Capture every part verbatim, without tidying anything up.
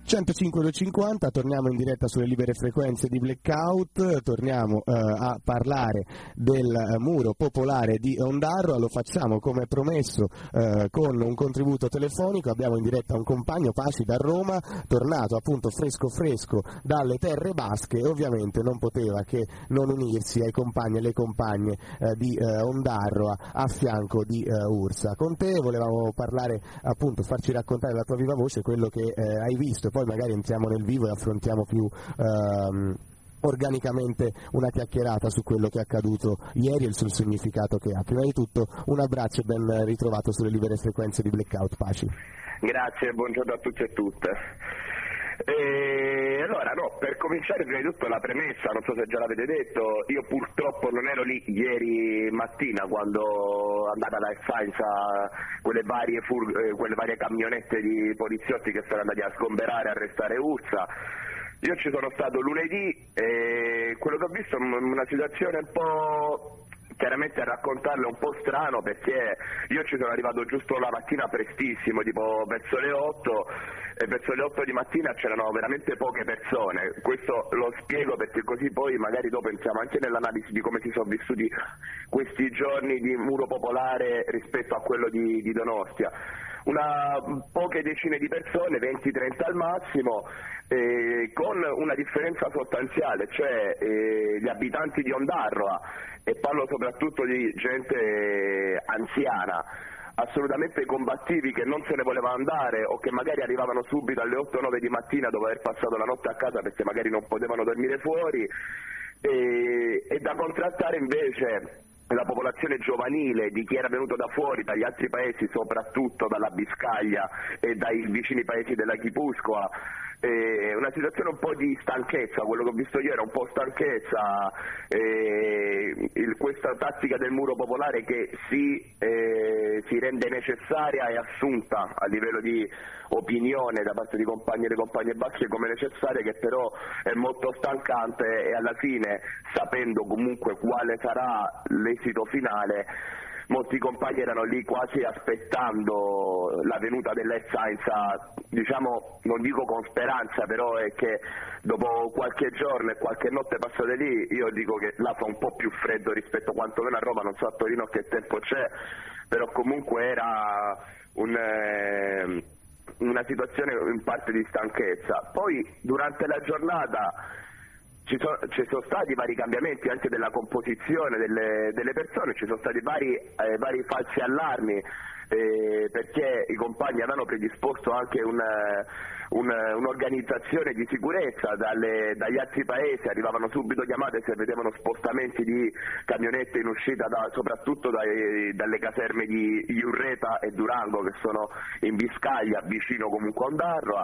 centocinque duecentocinquanta, torniamo in diretta sulle libere frequenze di Blackout, torniamo eh, a parlare del eh, muro popolare di Ondarroa, lo facciamo come promesso eh, con un contributo telefonico. Abbiamo in diretta un compagno, Paci, da Roma, tornato appunto fresco fresco dalle terre basche, ovviamente non poteva che non unirsi ai compagni e alle compagne eh, di eh, Ondarroa a fianco di eh, Ursa. Con te volevamo parlare, appunto, farci raccontare la tua viva voce quello che eh, hai visto, e poi magari entriamo nel vivo e affrontiamo più ehm, organicamente una chiacchierata su quello che è accaduto ieri e sul significato che ha. Prima di tutto un abbraccio e ben ritrovato sulle libere frequenze di Blackout, Paci. Grazie, buongiorno a tutti e tutte. E allora, no, per cominciare prima di tutto la premessa, non so se già l'avete detto, io purtroppo non ero lì ieri mattina quando è andata la Science a quelle varie, fur- quelle varie camionette di poliziotti che sono andati a sgomberare, a arrestare Ursa. Io ci sono stato lunedì e quello che ho visto è una situazione un po'... chiaramente a raccontarlo è un po' strano, perché io ci sono arrivato giusto la mattina prestissimo, tipo verso le otto, e verso le otto di mattina c'erano veramente poche persone. Questo lo spiego perché così poi magari dopo entriamo anche nell'analisi di come si sono vissuti questi giorni di muro popolare rispetto a quello di, di Donostia. Una poche decine di persone, venti trenta al massimo, eh, con una differenza sostanziale, cioè eh, gli abitanti di Ondarroa, e parlo soprattutto di gente anziana, assolutamente combattivi, che non se ne voleva andare o che magari arrivavano subito alle otto nove di mattina dopo aver passato la notte a casa perché magari non potevano dormire fuori, e, e da contrastare invece la popolazione giovanile di chi era venuto da fuori, dagli altri paesi, soprattutto dalla Biscaglia e dai vicini paesi della Chipuscoa. Eh, una situazione un po' di stanchezza, quello che ho visto io era un po' stanchezza, eh, il, questa tattica del muro popolare che si, eh, si rende necessaria e assunta a livello di opinione da parte di compagni e compagne basche come necessaria, che però è molto stancante, e alla fine, sapendo comunque quale sarà l'esito finale, molti compagni erano lì quasi aspettando la venuta dell'Air Science, diciamo, non dico con speranza, però è che dopo qualche giorno e qualche notte passate lì, io dico che là fa un po' più freddo rispetto a quantomeno a Roma, non so a Torino che tempo c'è, però comunque era un... Eh, una situazione in parte di stanchezza. Poi durante la giornata ci sono, ci sono stati vari cambiamenti anche della composizione delle, delle persone, ci sono stati vari, eh, vari falsi allarmi, eh, perché i compagni avevano predisposto anche un, un, un'organizzazione di sicurezza dalle, dagli altri paesi, arrivavano subito chiamate se vedevano spostamenti di camionette in uscita da, soprattutto dai, dalle caserme di Iurreta e Durango, che sono in Biscaglia, vicino comunque a Ondarroa,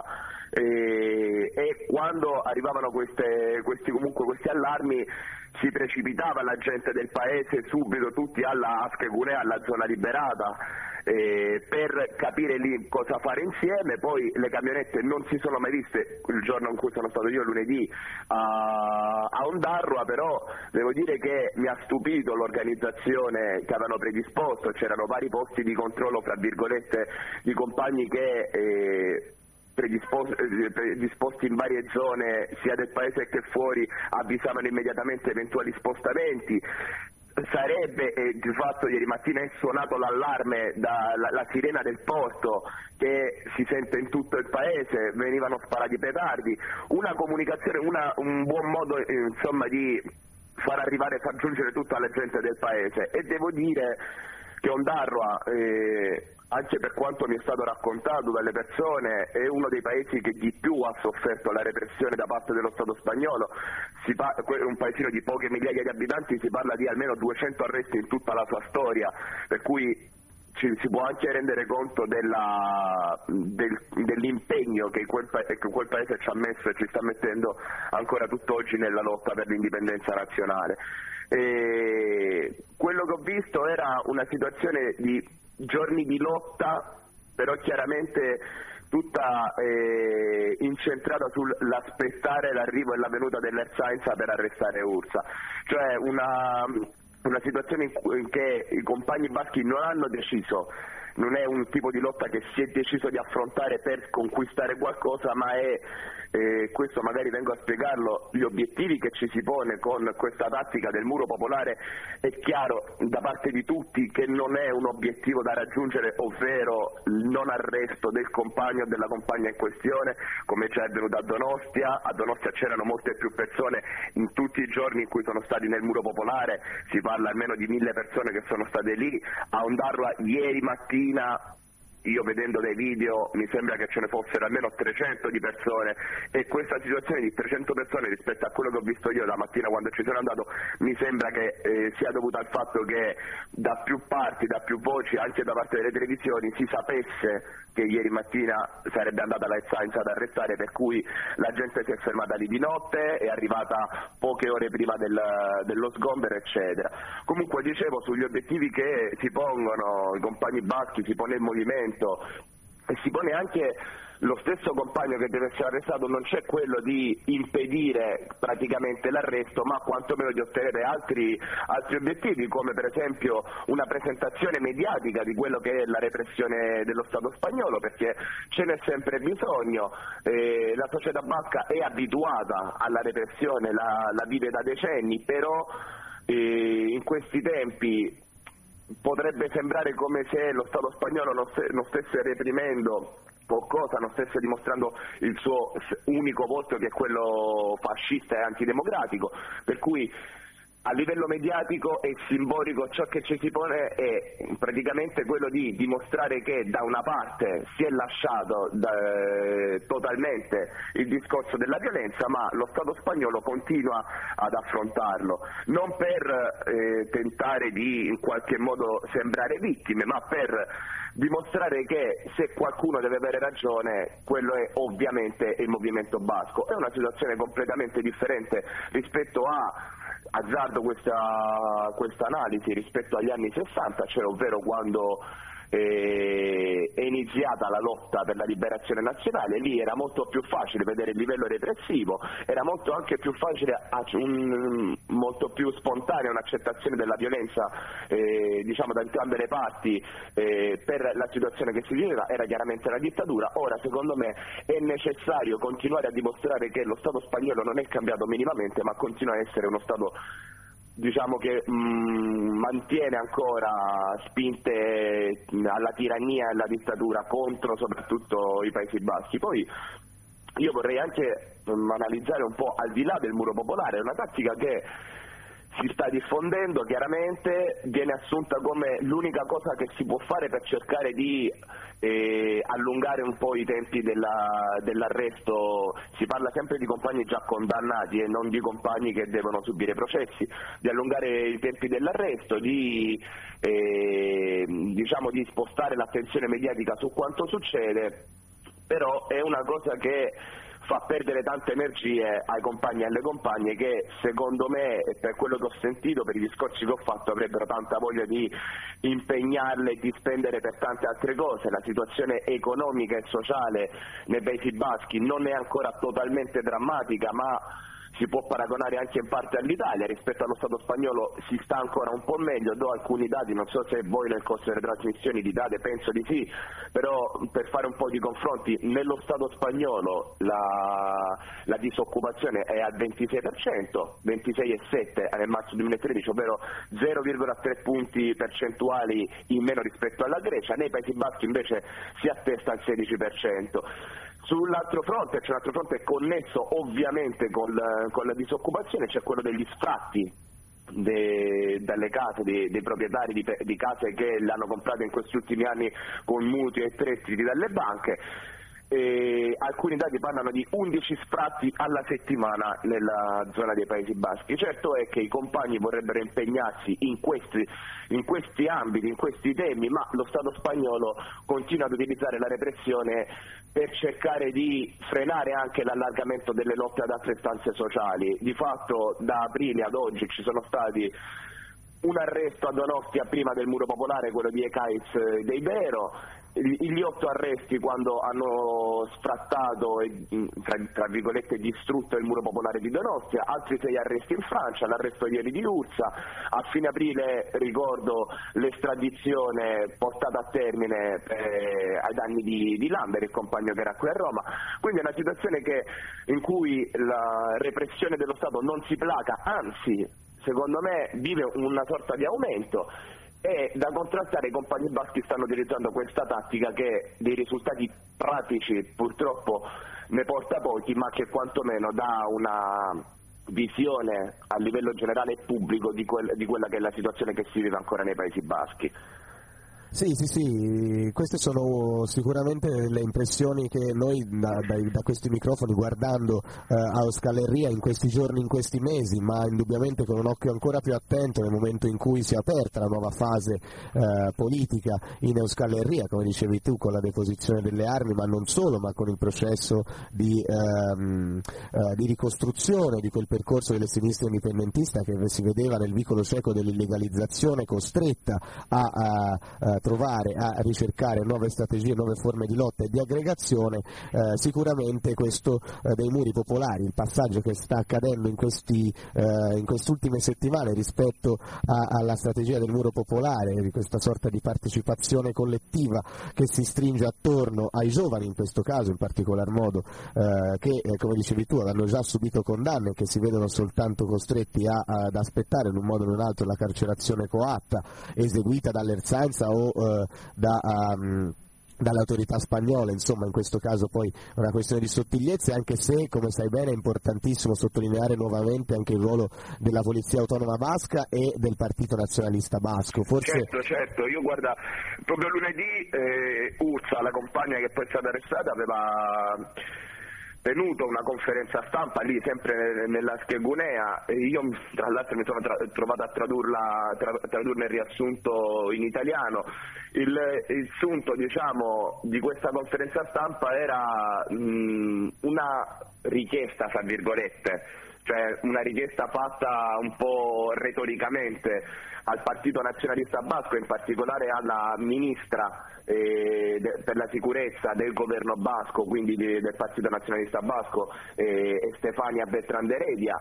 e, e quando arrivavano queste, questi, comunque questi allarmi si precipitava la gente del paese subito tutti alla Ascecunea, alla zona liberata, eh, per capire lì cosa fare insieme. Poi le camionette non si sono mai viste il giorno in cui sono stato io, lunedì, a, a Ondarroa, però devo dire che mi ha stupito l'organizzazione che avevano predisposto. C'erano vari posti di controllo, fra virgolette, di compagni che... Eh, predisposti in varie zone sia del paese che fuori, avvisavano immediatamente eventuali spostamenti. Sarebbe, eh, di fatto ieri mattina è suonato l'allarme, da, la, la sirena del porto che si sente in tutto il paese, venivano sparati petardi, una comunicazione, una, un buon modo eh, insomma di far arrivare, far giungere tutta la gente del paese. E devo dire che Ondarroa, eh, anche per quanto mi è stato raccontato dalle persone, è uno dei paesi che di più ha sofferto la repressione da parte dello Stato spagnolo. Si pa- è un paesino di poche migliaia di abitanti, si parla di almeno duecento arresti in tutta la sua storia, per cui ci si può anche rendere conto della, del, dell'impegno che quel, pa- che quel paese ci ha messo e ci sta mettendo ancora tutt'oggi nella lotta per l'indipendenza nazionale. E quello che ho visto era una situazione di giorni di lotta, però chiaramente tutta eh, incentrata sull'aspettare l'arrivo e la venuta dell'Air Science per arrestare Ursa, cioè una, una situazione in cui in che i compagni baschi non hanno deciso non è un tipo di lotta che si è deciso di affrontare per conquistare qualcosa, ma è, eh, questo magari vengo a spiegarlo, gli obiettivi che ci si pone con questa tattica del muro popolare. È chiaro da parte di tutti che non è un obiettivo da raggiungere, ovvero il non arresto del compagno o della compagna in questione, come già è avvenuto a Donostia. A Donostia c'erano molte più persone in tutti i giorni in cui sono stati nel muro popolare, si parla almeno di mille persone che sono state lì. A Ondarroa ieri mattina, io vedendo dei video, mi sembra che ce ne fossero almeno trecento di persone, e questa situazione di trecento persone rispetto a quello che ho visto io la mattina quando ci sono andato mi sembra che eh, sia dovuta al fatto che da più parti, da più voci, anche da parte delle televisioni, si sapesse che ieri mattina sarebbe andata la Sainz ad arrestare, per cui la gente si è fermata lì di notte, è arrivata poche ore prima del, dello sgombero, eccetera. Comunque dicevo, sugli obiettivi che si pongono i compagni baschi, si pone il movimento e si pone anche lo stesso compagno che deve essere arrestato, non c'è quello di impedire praticamente l'arresto, ma quantomeno di ottenere altri, altri obiettivi, come per esempio una presentazione mediatica di quello che è la repressione dello Stato spagnolo, perché ce n'è sempre bisogno. Eh, la società basca è abituata alla repressione, la, la vive da decenni, però eh, in questi tempi potrebbe sembrare come se lo Stato spagnolo non, st- non stesse reprimendo o cosa, non stesse dimostrando il suo unico volto, che è quello fascista e antidemocratico, per cui a livello mediatico e simbolico ciò che ci si pone è praticamente quello di dimostrare che da una parte si è lasciato da, eh, totalmente il discorso della violenza, ma lo Stato spagnolo continua ad affrontarlo, non per eh, tentare di in qualche modo sembrare vittime, ma per dimostrare che se qualcuno deve avere ragione, quello è ovviamente il movimento basco. È una situazione completamente differente rispetto a azzardo questa, questa analisi rispetto agli anni sessanta, cioè ovvero quando eh, è iniziata la lotta per la liberazione nazionale. Lì era molto più facile vedere il livello repressivo, era molto anche più facile, un, molto più spontanea un'accettazione della violenza eh, diciamo da entrambe le parti eh, per la situazione che si viveva. Era chiaramente una dittatura. Ora secondo me è necessario continuare a dimostrare che lo Stato spagnolo non è cambiato minimamente, ma continua a essere uno Stato, diciamo, che mh, mantiene ancora spinte alla tirannia e alla dittatura contro soprattutto i Paesi Baschi. Poi io vorrei anche mh, analizzare un po' al di là del muro popolare, è una tattica che si sta diffondendo, chiaramente viene assunta come l'unica cosa che si può fare per cercare di eh, allungare un po' i tempi della, dell'arresto. Si parla sempre di compagni già condannati e non di compagni che devono subire processi, di allungare i tempi dell'arresto, di, eh, diciamo, di spostare l'attenzione mediatica su quanto succede, però è una cosa che fa perdere tante energie ai compagni e alle compagne che secondo me, per quello che ho sentito, per i discorsi che ho fatto, avrebbero tanta voglia di impegnarle e di spendere per tante altre cose. La situazione economica e sociale nei Paesi Baschi non è ancora totalmente drammatica, ma si può paragonare anche in parte all'Italia. Rispetto allo Stato spagnolo si sta ancora un po' meglio. Do alcuni dati, non so se voi nel corso delle trasmissioni li date, penso di sì, però per fare un po' di confronti, nello Stato spagnolo la, la disoccupazione è al ventisei per cento, ventisei virgola sette nel marzo duemilatredici, ovvero zero virgola tre punti percentuali in meno rispetto alla Grecia. Nei Paesi Baschi invece si attesta al sedici per cento. Sull'altro fronte, c'è un altro fronte connesso ovviamente con la, con la disoccupazione, c'è quello degli sfratti de, dalle case, dei, dei proprietari di, di case che le hanno comprate in questi ultimi anni con mutui e prestiti dalle banche. E alcuni dati parlano di undici sfratti alla settimana nella zona dei Paesi Baschi. Certo è che i compagni vorrebbero impegnarsi in questi, in questi ambiti, in questi temi, ma lo Stato spagnolo continua ad utilizzare la repressione per cercare di frenare anche l'allargamento delle lotte ad altre stanze sociali. Di fatto da aprile ad oggi ci sono stati un arresto a Donostia prima del muro popolare, quello di Ecaiz de Ibero, gli otto arresti quando hanno sfrattato e tra, tra virgolette distrutto il muro popolare di Donostia, altri sei arresti in Francia, l'arresto ieri di Ursa, a fine aprile ricordo l'estradizione portata a termine eh, ai danni di, di Lambert, il compagno che era qui a Roma. Quindi è una situazione che, in cui la repressione dello Stato non si placa, anzi secondo me vive una sorta di aumento. E da contrastare i compagni baschi stanno utilizzando questa tattica che dei risultati pratici purtroppo ne porta pochi, ma che quantomeno dà una visione a livello generale e pubblico di, quel, di quella che è la situazione che si vive ancora nei Paesi Baschi. Sì, sì, sì, queste sono sicuramente le impressioni che noi da, da, da questi microfoni, guardando eh, a Euskal Herria in questi giorni, in questi mesi, ma indubbiamente con un occhio ancora più attento nel momento in cui si è aperta la nuova fase eh, politica in Euskal Herria, come dicevi tu, con la deposizione delle armi, ma non solo, ma con il processo di, ehm, eh, di ricostruzione di quel percorso delle sinistre indipendentista che si vedeva nel vicolo cieco dell'illegalizzazione, costretta a, a, a trovare, a ricercare nuove strategie, nuove forme di lotta e di aggregazione. Eh, sicuramente questo eh, dei muri popolari, il passaggio che sta accadendo in, questi, eh, in quest'ultime settimane rispetto a, alla strategia del muro popolare, di questa sorta di partecipazione collettiva che si stringe attorno ai giovani in questo caso in particolar modo, eh, che eh, come dicevi tu hanno già subito condanne e che si vedono soltanto costretti a, ad aspettare in un modo o in un altro la carcerazione coatta eseguita dall'Ertzaintza o eh, da um, dalle autorità spagnole. Insomma, in questo caso poi è una questione di sottigliezze, anche se, come sai bene, è importantissimo sottolineare nuovamente anche il ruolo della Polizia Autonoma Basca e del Partito Nazionalista Basco. Forse... Certo, certo, io guarda, proprio lunedì eh, Ursa, la compagna che poi è stata arrestata, aveva tenuto una conferenza stampa lì sempre nella Schegunea e io tra l'altro mi sono tra- trovato a tradurla, tra- tradurne il riassunto in italiano. Il, il sunto, diciamo, di questa conferenza stampa era mh, una richiesta, tra virgolette, cioè una richiesta fatta un po' retoricamente al Partito Nazionalista Basco, in particolare alla ministra eh, de, per la sicurezza del governo basco, quindi di, del Partito Nazionalista Basco, eh, Stefania Beltrán de Heredia,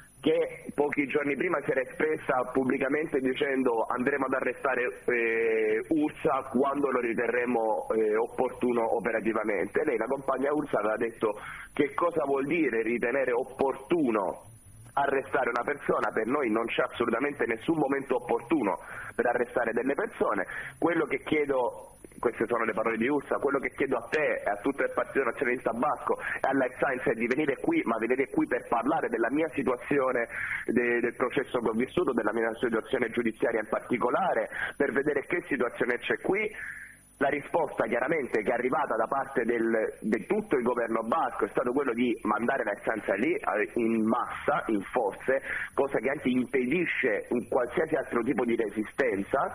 che pochi giorni prima si era espressa pubblicamente dicendo andremo ad arrestare eh, Ursa quando lo riterremo eh, opportuno operativamente. Lei, la compagna Ursa, aveva detto che cosa vuol dire ritenere opportuno arrestare una persona. Per noi non c'è assolutamente nessun momento opportuno per arrestare delle persone. Quello che chiedo, queste sono le parole di Ursa, quello che chiedo a te e a tutto il Partito Nazionalista Basco e all'Ertzaintza è di venire qui, ma venire qui per parlare della mia situazione, de, del processo che ho vissuto, della mia situazione giudiziaria in particolare, per vedere che situazione c'è qui. La risposta chiaramente che è arrivata da parte del, di tutto il governo basco è stato quello di mandare l'Ertzaintza lì in massa, in forze, cosa che anche impedisce un qualsiasi altro tipo di resistenza.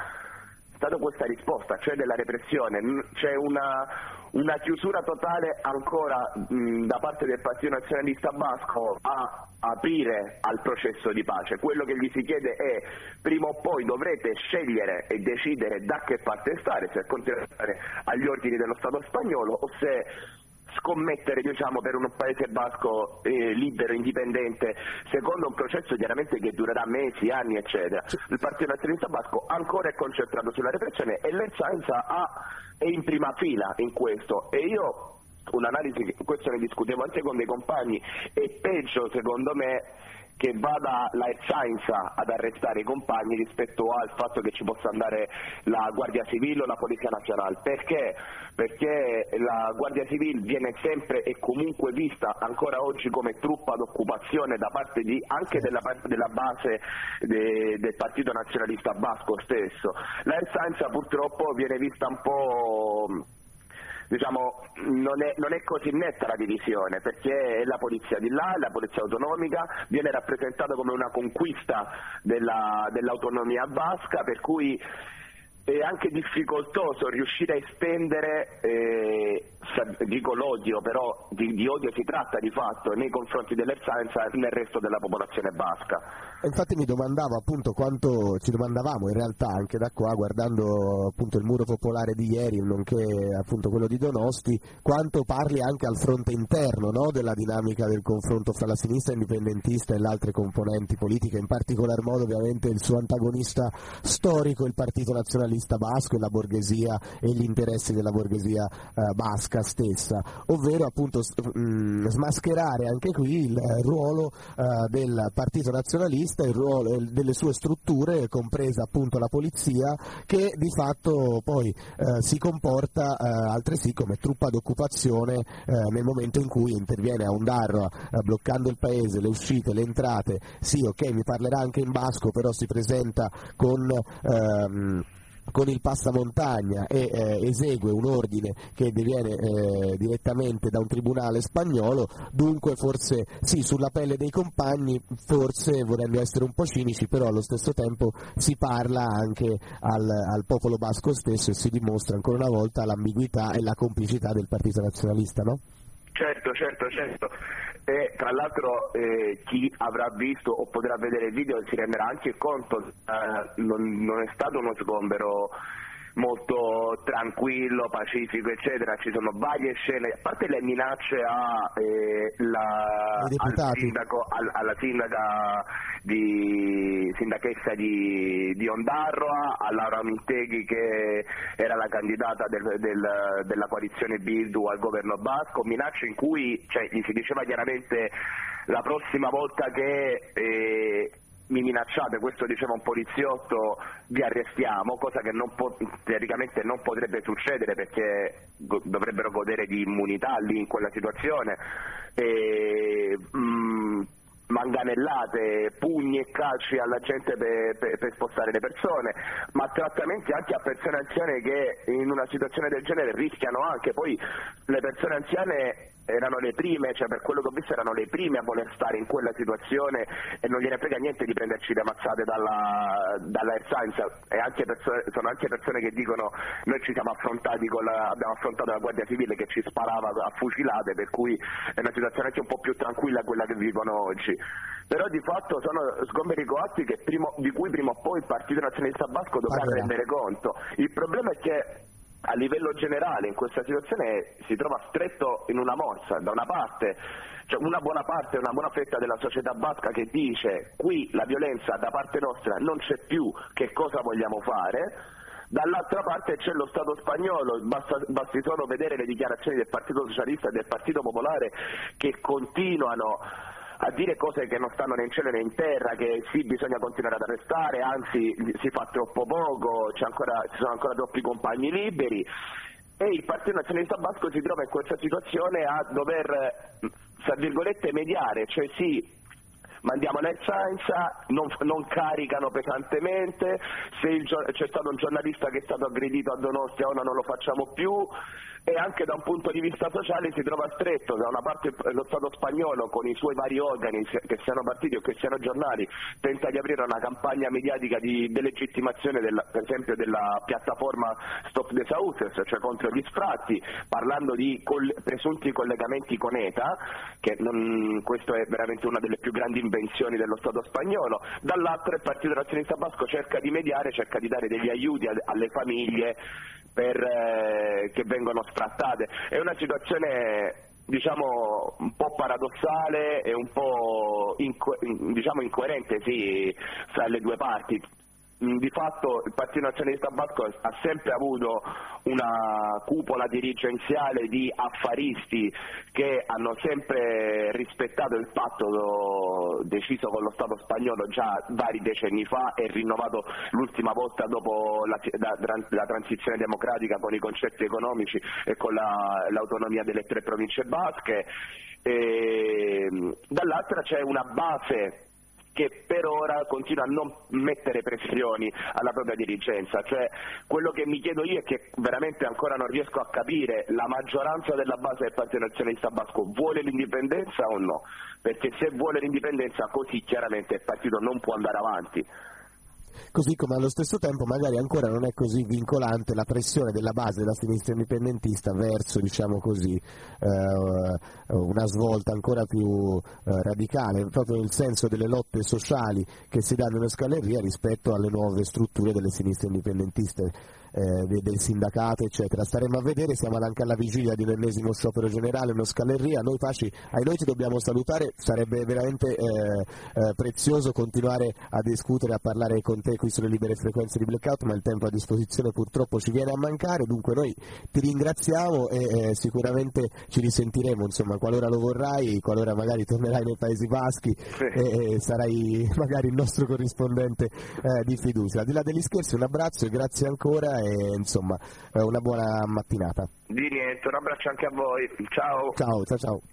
È stata questa risposta, cioè della repressione. C'è una, una chiusura totale ancora mh, da parte del Partito Nazionalista Basco a aprire al processo di pace. Quello che gli si chiede è: prima o poi dovrete scegliere e decidere da che parte stare, se continuare agli ordini dello Stato spagnolo o se scommettere, diciamo, per un paese basco eh, libero, indipendente, secondo un processo chiaramente che durerà mesi, anni, eccetera. Il Partito Nazionalista Basco ancora è concentrato sulla repressione e l'Ertzaintza è in prima fila in questo, e io un'analisi, questo ne discutevo anche con dei compagni, è peggio secondo me che vada la Ertzaintza ad arrestare i compagni rispetto al fatto che ci possa andare la Guardia Civile o la Polizia Nazionale. Perché? Perché la Guardia Civile viene sempre e comunque vista ancora oggi come truppa d'occupazione da parte di, anche della, della base de, del Partito Nazionalista Basco stesso. La Ertzaintza purtroppo viene vista un po'... diciamo, non è, non è così netta la divisione, perché è la polizia di là, la polizia autonomica, viene rappresentata come una conquista della, dell'autonomia basca, per cui è anche difficoltoso riuscire a estendere, eh, dico l'odio, però di, di odio si tratta di fatto nei confronti dell'Ertzaintza nel resto della popolazione basca. Infatti mi domandavo appunto quanto, ci domandavamo in realtà anche da qua, guardando appunto il muro popolare di ieri, nonché appunto quello di Donosti, quanto parli anche al fronte interno, no, della dinamica del confronto fra la sinistra indipendentista e le altre componenti politiche, in particolar modo ovviamente il suo antagonista storico, il Partito Nazionalista Basco e la borghesia e gli interessi della borghesia eh, basca stessa, ovvero appunto mh, smascherare anche qui il eh, ruolo eh, del Partito Nazionalista, il ruolo delle sue strutture, compresa appunto la polizia, che di fatto poi eh, si comporta eh, altresì come truppa d'occupazione eh, nel momento in cui interviene a Ondarroa eh, bloccando il paese, le uscite, le entrate. Sì, ok, mi parlerà anche in basco, però si presenta con ehm, con il passamontagna e eh, esegue un ordine che viene eh, direttamente da un tribunale spagnolo, dunque forse sì, sulla pelle dei compagni, forse volendo essere un po' cinici, però allo stesso tempo si parla anche al, al popolo basco stesso e si dimostra ancora una volta l'ambiguità e la complicità del Partito Nazionalista, no? Certo, certo, certo. E tra l'altro eh, chi avrà visto o potrà vedere il video si renderà anche conto eh, non, non è stato uno sgombero molto tranquillo, pacifico, eccetera. Ci sono varie scene, a parte le minacce a, eh, la, al sindaco, al, alla sindaca di sindachessa di, di Ondarroa, a Laura Minteghi che era la candidata del, del, della coalizione Bildu al governo basco, minacce in cui cioè, gli si diceva chiaramente la prossima volta che eh, mi minacciate, questo diceva un poliziotto, vi arrestiamo, cosa che non po- teoricamente non potrebbe succedere perché go- dovrebbero godere di immunità lì in quella situazione. E, mh, manganellate, pugni e calci alla gente per, per, per spostare le persone, ma trattamenti anche a persone anziane che in una situazione del genere rischiano anche. Poi le persone anziane erano le prime, cioè per quello che ho visto erano le prime a voler stare in quella situazione e non gliene frega niente di prenderci le mazzate dalla, dalla Ertzaintza. E anche persone, sono anche persone che dicono noi ci siamo affrontati con la, abbiamo affrontato la Guardia Civile che ci sparava a fucilate, per cui è una situazione anche un po' più tranquilla quella che vivono oggi. Però di fatto sono sgomberi coatti che primo, di cui prima o poi il Partito Nazionalista Basco dovrà Parlerà. rendere conto. Il problema è che a livello generale in questa situazione si trova stretto in una morsa. Da una parte c'è una buona parte, una buona fetta della società basca che dice qui la violenza da parte nostra non c'è più, che cosa vogliamo fare? Dall'altra parte c'è lo Stato spagnolo, basta, basti solo vedere le dichiarazioni del Partito Socialista e del Partito Popolare che continuano a dire cose che non stanno né in cielo né in terra, che sì, bisogna continuare ad arrestare, anzi si fa troppo poco, c'è ancora, ci sono ancora troppi compagni liberi, e il Partito Nazionalista Basco si trova in questa situazione a dover, tra virgolette, mediare, cioè sì, mandiamo l'Ertzaintza, non, non caricano pesantemente, se il, c'è stato un giornalista che è stato aggredito a Donostia, ora non lo facciamo più, e anche da un punto di vista sociale si trova stretto. Da una parte lo Stato spagnolo con i suoi vari organi, che siano partiti o che siano giornali, tenta di aprire una campagna mediatica di delegittimazione della, per esempio della piattaforma Stop the Sauces, cioè contro gli sfratti, parlando di coll- presunti collegamenti con E T A, che non, questo è veramente una delle più grandi invenzioni dello Stato spagnolo. Dall'altro il Partito Nazionalista Basco cerca di mediare, cerca di dare degli aiuti a, alle famiglie per, eh, che vengono sfrattate. È una situazione diciamo un po' paradossale e un po' inco- diciamo incoerente sì, fra le due parti. Di fatto il Partito Nazionalista Basco ha sempre avuto una cupola dirigenziale di affaristi che hanno sempre rispettato il patto deciso con lo Stato spagnolo già vari decenni fa e rinnovato l'ultima volta dopo la, la, la transizione democratica con i concetti economici e con la, l'autonomia delle tre province basche. E, dall'altra c'è una base che per ora continua a non mettere pressioni alla propria dirigenza, cioè quello che mi chiedo io è che veramente ancora non riesco a capire, la maggioranza della base del Partito Nazionalista Basco vuole l'indipendenza o no? Perché se vuole l'indipendenza così chiaramente il partito non può andare avanti. Così come allo stesso tempo magari ancora non è così vincolante la pressione della base della sinistra indipendentista verso, diciamo così, eh, una svolta ancora più eh, radicale, proprio nel senso delle lotte sociali che si danno in Scaleria rispetto alle nuove strutture delle sinistre indipendentiste, eh, del sindacato eccetera. Staremo a vedere, siamo anche alla vigilia di un ennesimo sciopero generale in Scaleria. Noi Paci, ai noi ti dobbiamo salutare, sarebbe veramente eh, eh, prezioso continuare a discutere, a parlare con te qui sulle libere frequenze di Blackout, ma il tempo a disposizione purtroppo ci viene a mancare, dunque noi ti ringraziamo e eh, sicuramente ci risentiremo, insomma, qualora lo vorrai, qualora magari tornerai nei Paesi Baschi sì. e, e sarai magari il nostro corrispondente eh, di fiducia. Al di là degli scherzi, un abbraccio e grazie ancora e insomma eh, una buona mattinata. Di niente, un abbraccio anche a voi, ciao. Ciao, ciao ciao.